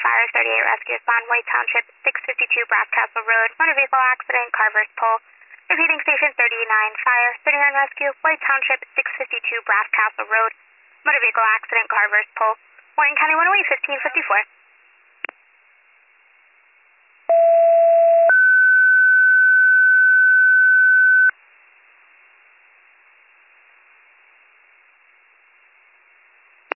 Fire 38 Rescue Respond, White Township, 652 Brass Castle Road, motor vehicle accident, Carver's Pole. Repeating station 39 Fire 39 Rescue, White Township, 652 Brass Castle Road, motor vehicle accident, Carver's Pole. Morton County 108, 1554.